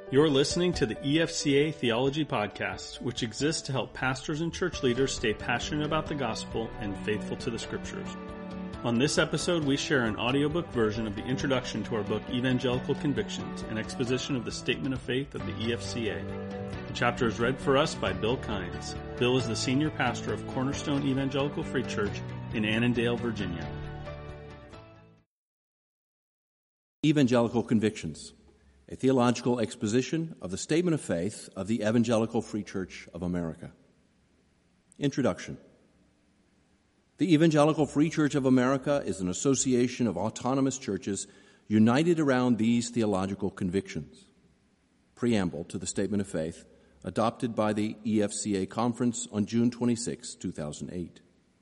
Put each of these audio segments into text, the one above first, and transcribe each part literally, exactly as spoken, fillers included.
You're listening to the E F C A Theology Podcast, which exists to help pastors and church leaders stay passionate about the gospel and faithful to the scriptures. On this episode, we share an audiobook version of the introduction to our book, Evangelical Convictions, an exposition of the statement of faith of the E F C A. The chapter is read for us by Bill Kynes. Bill is the senior pastor of Cornerstone Evangelical Free Church in Annandale, Virginia. Evangelical Convictions, a theological exposition of the statement of faith of the Evangelical Free Church of America. Introduction. The Evangelical Free Church of America is an association of autonomous churches united around these theological convictions. Preamble to the statement of faith adopted by the E F C A conference on June twenty-sixth, two thousand eight.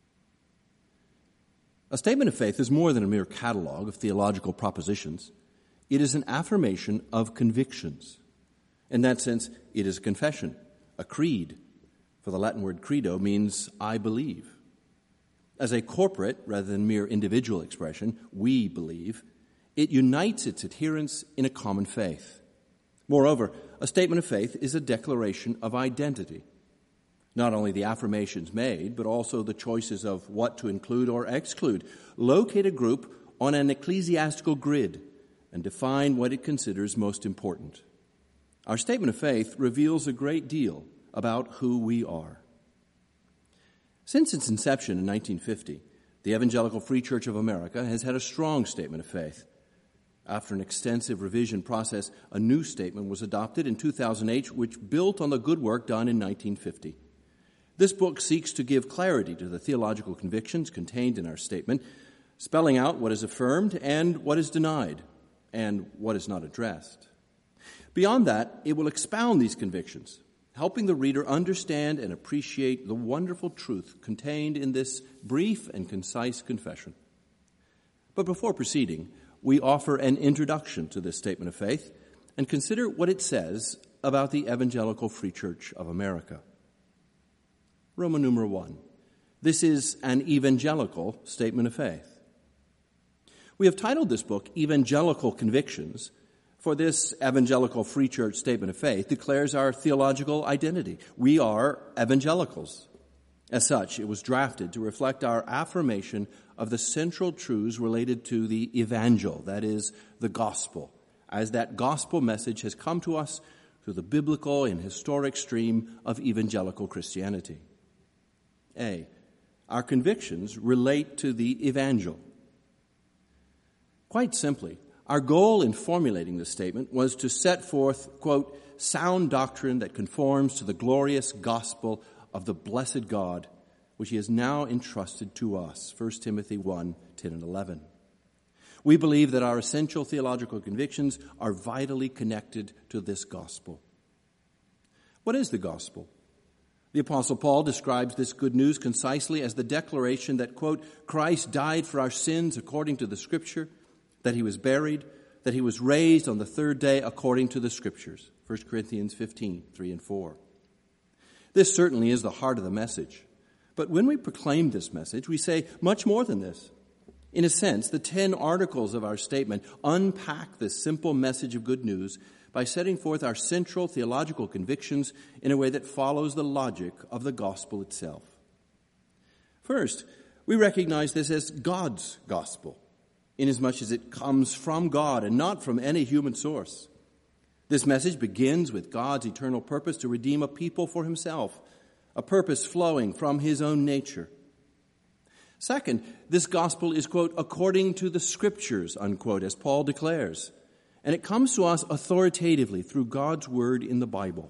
A statement of faith is more than a mere catalog of theological propositions. It is an affirmation of convictions. In that sense, it is a confession, a creed. For the Latin word credo means I believe. As a corporate, rather than mere individual expression, we believe, it unites its adherents in a common faith. Moreover, a statement of faith is a declaration of identity. Not only the affirmations made, but also the choices of what to include or exclude locate a group on an ecclesiastical grid and define what it considers most important. Our statement of faith reveals a great deal about who we are. Since its inception in nineteen fifty, the Evangelical Free Church of America has had a strong statement of faith. After an extensive revision process, a new statement was adopted in two thousand eight, which built on the good work done in nineteen fifty. This book seeks to give clarity to the theological convictions contained in our statement, spelling out what is affirmed and what is denied, and what is not addressed. Beyond that, it will expound these convictions, helping the reader understand and appreciate the wonderful truth contained in this brief and concise confession. But before proceeding, we offer an introduction to this statement of faith and consider what it says about the Evangelical Free Church of America. Roman numeral one. This is an evangelical statement of faith. We have titled this book Evangelical Convictions, for this Evangelical Free Church statement of faith declares our theological identity. We are evangelicals. As such, it was drafted to reflect our affirmation of the central truths related to the evangel, that is, the gospel, as that gospel message has come to us through the biblical and historic stream of evangelical Christianity. A. Our convictions relate to the evangel. Quite simply, our goal in formulating this statement was to set forth, quote, sound doctrine that conforms to the glorious gospel of the blessed God, which he has now entrusted to us, First Timothy one, ten and eleven. We believe that our essential theological convictions are vitally connected to this gospel. What is the gospel? The Apostle Paul describes this good news concisely as the declaration that, quote, Christ died for our sins according to the Scripture, that he was buried, that he was raised on the third day according to the Scriptures, First Corinthians fifteen, three and four. This certainly is the heart of the message. But when we proclaim this message, we say much more than this. In a sense, the ten articles of our statement unpack this simple message of good news by setting forth our central theological convictions in a way that follows the logic of the gospel itself. First, we recognize this as God's gospel, inasmuch as it comes from God and not from any human source. This message begins with God's eternal purpose to redeem a people for himself, a purpose flowing from his own nature. Second, this gospel is, quote, according to the Scriptures, unquote, as Paul declares. And it comes to us authoritatively through God's word in the Bible.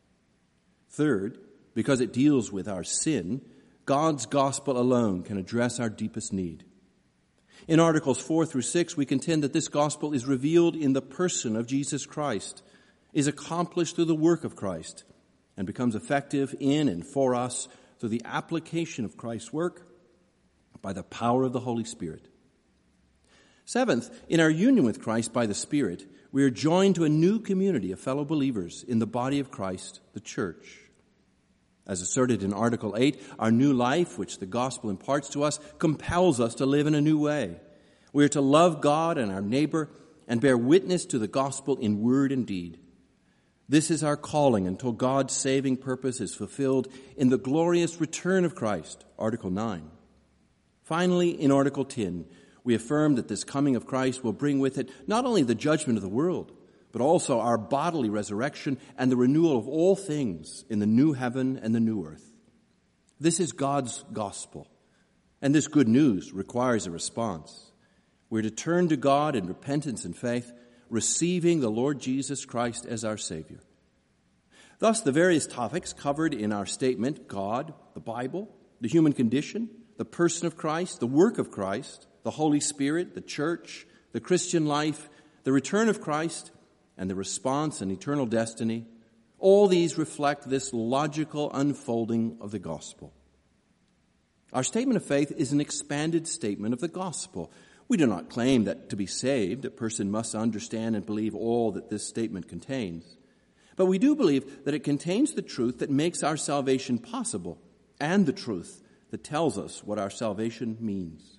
Third, because it deals with our sin, God's gospel alone can address our deepest need. In Articles four through six, we contend that this gospel is revealed in the person of Jesus Christ, is accomplished through the work of Christ, and becomes effective in and for us through the application of Christ's work by the power of the Holy Spirit. Seventh, in our union with Christ by the Spirit, we are joined to a new community of fellow believers in the body of Christ, the church. As asserted in Article eight, our new life, which the gospel imparts to us, compels us to live in a new way. We are to love God and our neighbor and bear witness to the gospel in word and deed. This is our calling until God's saving purpose is fulfilled in the glorious return of Christ, Article nine. Finally, in Article ten, we affirm that this coming of Christ will bring with it not only the judgment of the world, but also our bodily resurrection and the renewal of all things in the new heaven and the new earth. This is God's gospel, and this good news requires a response. We're to turn to God in repentance and faith, receiving the Lord Jesus Christ as our Savior. Thus, the various topics covered in our statement, God, the Bible, the human condition, the person of Christ, the work of Christ, the Holy Spirit, the church, the Christian life, the return of Christ, and the response and eternal destiny, all these reflect this logical unfolding of the gospel. Our statement of faith is an expanded statement of the gospel. We do not claim that to be saved, a person must understand and believe all that this statement contains. But we do believe that it contains the truth that makes our salvation possible and the truth that tells us what our salvation means.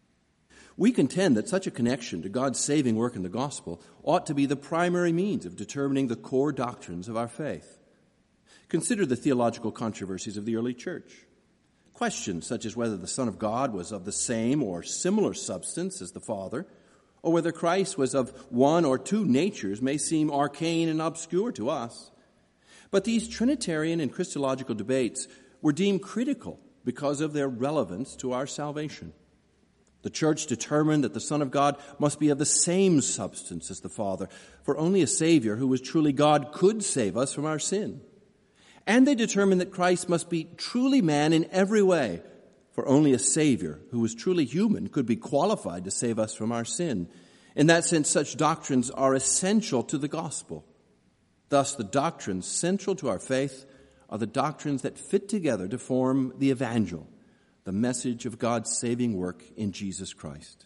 We contend that such a connection to God's saving work in the gospel ought to be the primary means of determining the core doctrines of our faith. Consider the theological controversies of the early church. Questions such as whether the Son of God was of the same or similar substance as the Father, or whether Christ was of one or two natures may seem arcane and obscure to us. But these Trinitarian and Christological debates were deemed critical because of their relevance to our salvation. The church determined that the Son of God must be of the same substance as the Father, for only a Savior who was truly God could save us from our sin. And they determined that Christ must be truly man in every way, for only a Savior who was truly human could be qualified to save us from our sin. In that sense, such doctrines are essential to the gospel. Thus, the doctrines central to our faith are the doctrines that fit together to form the evangel, the message of God's saving work in Jesus Christ.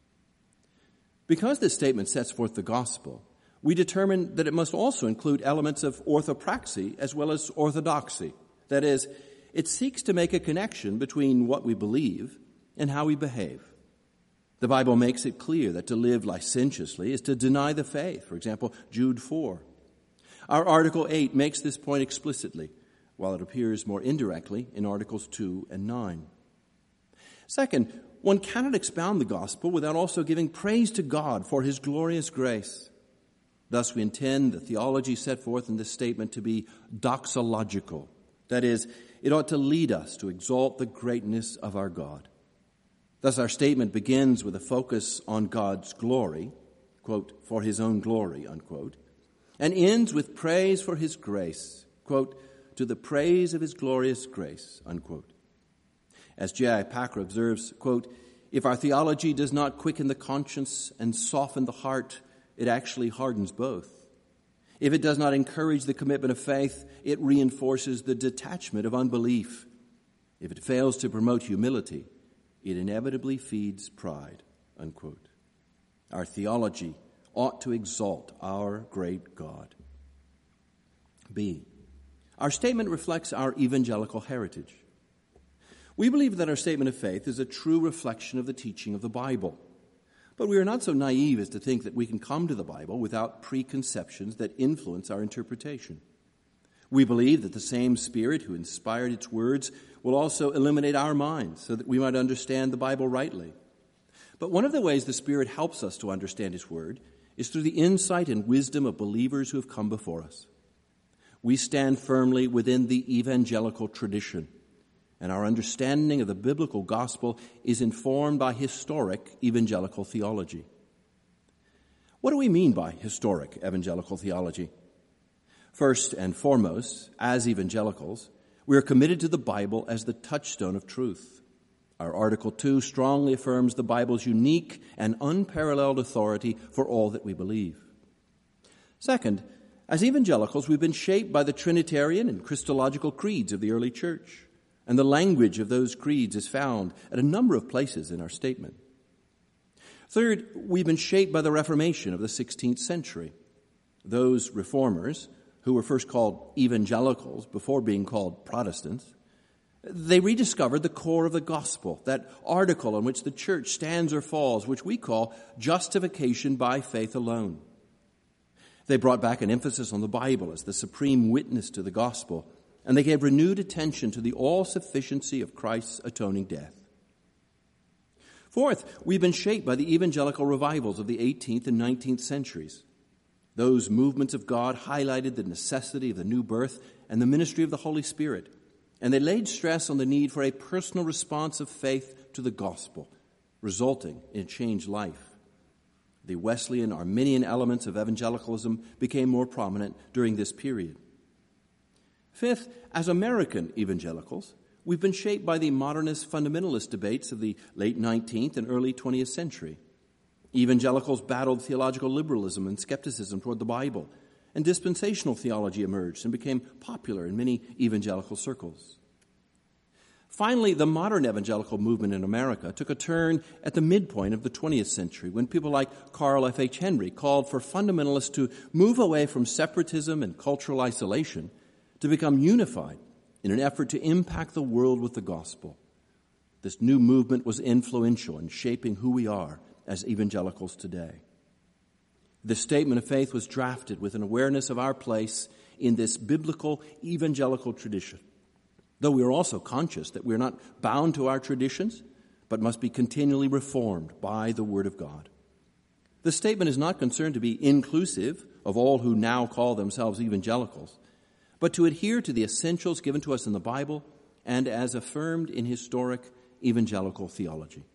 Because this statement sets forth the gospel, we determine that it must also include elements of orthopraxy as well as orthodoxy. That is, it seeks to make a connection between what we believe and how we behave. The Bible makes it clear that to live licentiously is to deny the faith. For example, Jude four. Our Article eight makes this point explicitly, while it appears more indirectly in Articles two and nine. Second, one cannot expound the gospel without also giving praise to God for his glorious grace. Thus, we intend the theology set forth in this statement to be doxological. That is, it ought to lead us to exalt the greatness of our God. Thus, our statement begins with a focus on God's glory, quote, for his own glory, unquote, and ends with praise for his grace, quote, to the praise of his glorious grace, unquote. As J I Packer observes, quote, if our theology does not quicken the conscience and soften the heart, it actually hardens both. If it does not encourage the commitment of faith, it reinforces the detachment of unbelief. If it fails to promote humility, it inevitably feeds pride, unquote. Our theology ought to exalt our great God. B. Our statement reflects our evangelical heritage. We believe that our statement of faith is a true reflection of the teaching of the Bible. But we are not so naive as to think that we can come to the Bible without preconceptions that influence our interpretation. We believe that the same Spirit who inspired its words will also illuminate our minds so that we might understand the Bible rightly. But one of the ways the Spirit helps us to understand his word is through the insight and wisdom of believers who have come before us. We stand firmly within the evangelical tradition, and our understanding of the biblical gospel is informed by historic evangelical theology. What do we mean by historic evangelical theology? First and foremost, as evangelicals, we are committed to the Bible as the touchstone of truth. Our Article two strongly affirms the Bible's unique and unparalleled authority for all that we believe. Second, as evangelicals, we've been shaped by the Trinitarian and Christological creeds of the early church. And the language of those creeds is found at a number of places in our statement. Third, we've been shaped by the Reformation of the sixteenth century. Those reformers, who were first called evangelicals before being called Protestants, they rediscovered the core of the gospel, that article on which the church stands or falls, which we call justification by faith alone. They brought back an emphasis on the Bible as the supreme witness to the gospel, and they gave renewed attention to the all-sufficiency of Christ's atoning death. Fourth, we've been shaped by the evangelical revivals of the eighteenth and nineteenth centuries. Those movements of God highlighted the necessity of the new birth and the ministry of the Holy Spirit, and they laid stress on the need for a personal response of faith to the gospel, resulting in a changed life. The Wesleyan Arminian elements of evangelicalism became more prominent during this period. Fifth, as American evangelicals, we've been shaped by the modernist fundamentalist debates of the late nineteenth and early twentieth century. Evangelicals battled theological liberalism and skepticism toward the Bible, and dispensational theology emerged and became popular in many evangelical circles. Finally, the modern evangelical movement in America took a turn at the midpoint of the twentieth century when people like Carl F H Henry called for fundamentalists to move away from separatism and cultural isolation to become unified in an effort to impact the world with the gospel. This new movement was influential in shaping who we are as evangelicals today. This statement of faith was drafted with an awareness of our place in this biblical evangelical tradition, though we are also conscious that we are not bound to our traditions, but must be continually reformed by the Word of God. The statement is not concerned to be inclusive of all who now call themselves evangelicals, but to adhere to the essentials given to us in the Bible and as affirmed in historic evangelical theology.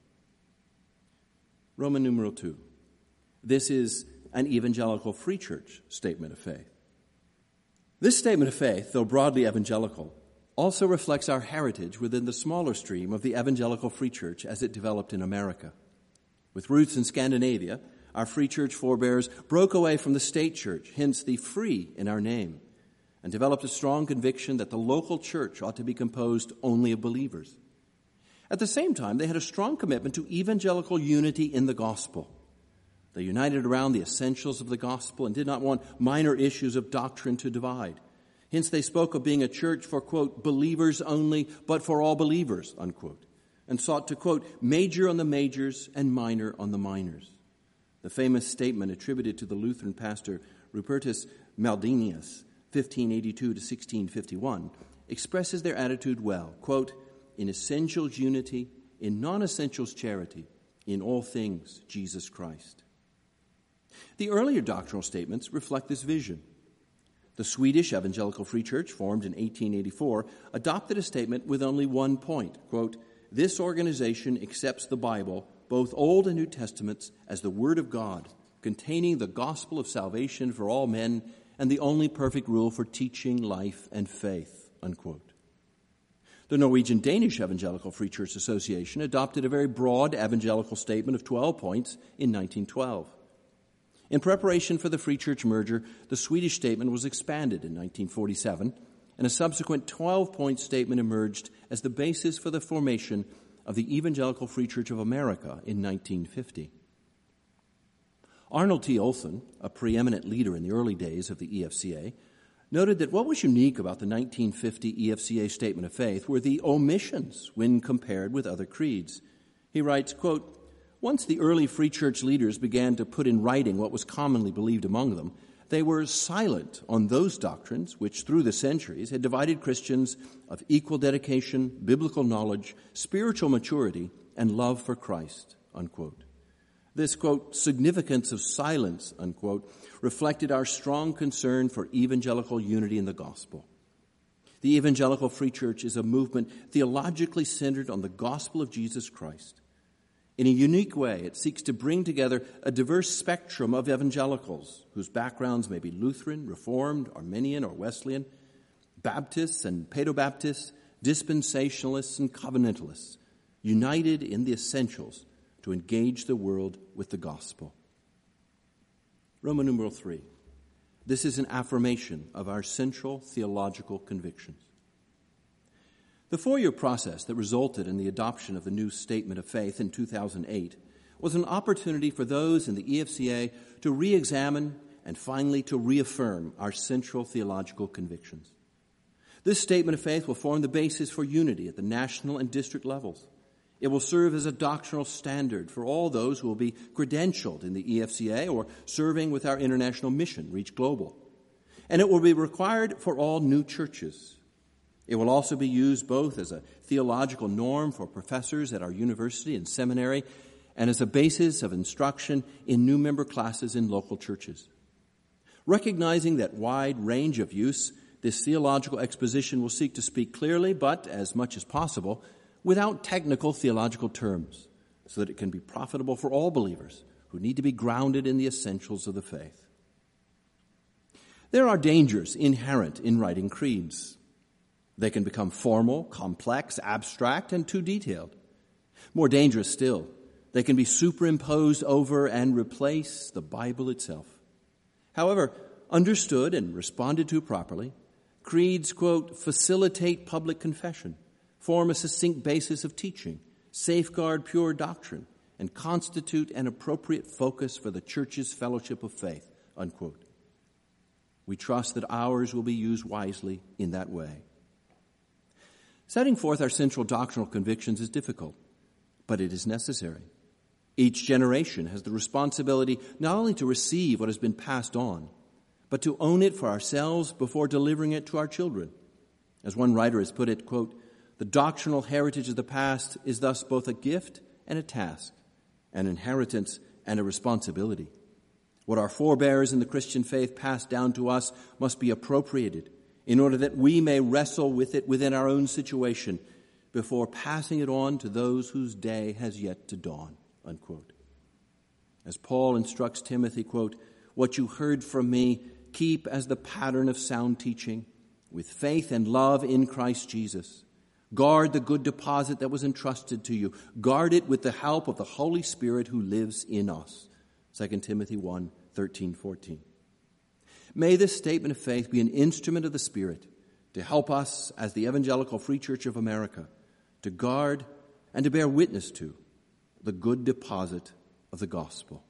Roman numeral two. This is an evangelical free church statement of faith. This statement of faith, though broadly evangelical, also reflects our heritage within the smaller stream of the evangelical free church as it developed in America. With roots in Scandinavia, our free church forebears broke away from the state church, hence the free in our name, and developed a strong conviction that the local church ought to be composed only of believers. At the same time, they had a strong commitment to evangelical unity in the gospel. They united around the essentials of the gospel and did not want minor issues of doctrine to divide. Hence, they spoke of being a church for, quote, believers only, but for all believers, unquote, and sought to, quote, major on the majors and minor on the minors. The famous statement attributed to the Lutheran pastor Rupertus Maldinius, fifteen eighty-two to sixteen fifty-one, expresses their attitude well, quote, in essentials unity, in non-essentials charity, in all things Jesus Christ. The earlier doctrinal statements reflect this vision. The Swedish Evangelical Free Church, formed in eighteen eighty-four, adopted a statement with only one point, quote, this organization accepts the Bible, both Old and New Testaments, as the Word of God, containing the gospel of salvation for all men and the only perfect rule for teaching life and faith, unquote. The Norwegian Danish Evangelical Free Church Association adopted a very broad evangelical statement of twelve points in nineteen twelve. In preparation for the Free Church merger, the Swedish statement was expanded in nineteen forty-seven, and a subsequent twelve-point statement emerged as the basis for the formation of the Evangelical Free Church of America in nineteen fifty. Arnold T. Olson, a preeminent leader in the early days of the E F C A, noted that what was unique about the nineteen fifty E F C A Statement of Faith were the omissions when compared with other creeds. He writes, quote, once the early Free Church leaders began to put in writing what was commonly believed among them, they were silent on those doctrines which through the centuries had divided Christians of equal dedication, biblical knowledge, spiritual maturity, and love for Christ, unquote. This, quote, significance of silence, unquote, reflected our strong concern for evangelical unity in the gospel. The Evangelical Free Church is a movement theologically centered on the gospel of Jesus Christ. In a unique way, it seeks to bring together a diverse spectrum of evangelicals whose backgrounds may be Lutheran, Reformed, Arminian, or Wesleyan, Baptists and Paedobaptists, dispensationalists and covenantalists, united in the essentials to engage the world with the gospel. Roman numeral three. This is an affirmation of our central theological convictions. The four-year process that resulted in the adoption of the new Statement of Faith in two thousand eight was an opportunity for those in the E F C A to re-examine and finally to reaffirm our central theological convictions. This Statement of Faith will form the basis for unity at the national and district levels. It will serve as a doctrinal standard for all those who will be credentialed in the E F C A or serving with our international mission, Reach Global. And it will be required for all new churches. It will also be used both as a theological norm for professors at our university and seminary and as a basis of instruction in new member classes in local churches. Recognizing that wide range of use, this theological exposition will seek to speak clearly, but as much as possible, without technical theological terms, so that it can be profitable for all believers who need to be grounded in the essentials of the faith. There are dangers inherent in writing creeds. They can become formal, complex, abstract, and too detailed. More dangerous still, they can be superimposed over and replace the Bible itself. However, understood and responded to properly, creeds, quote, facilitate public confession, form a succinct basis of teaching, safeguard pure doctrine, and constitute an appropriate focus for the church's fellowship of faith, unquote. We trust that ours will be used wisely in that way. Setting forth our central doctrinal convictions is difficult, but it is necessary. Each generation has the responsibility not only to receive what has been passed on, but to own it for ourselves before delivering it to our children. As one writer has put it, quote, the doctrinal heritage of the past is thus both a gift and a task, an inheritance and a responsibility. What our forebears in the Christian faith passed down to us must be appropriated in order that we may wrestle with it within our own situation before passing it on to those whose day has yet to dawn, unquote. As Paul instructs Timothy, quote, what you heard from me, keep as the pattern of sound teaching, with faith and love in Christ Jesus. Guard the good deposit that was entrusted to you. Guard it with the help of the Holy Spirit who lives in us. Second Timothy one, thirteen, fourteen. May this statement of faith be an instrument of the Spirit to help us as the Evangelical Free Church of America to guard and to bear witness to the good deposit of the gospel.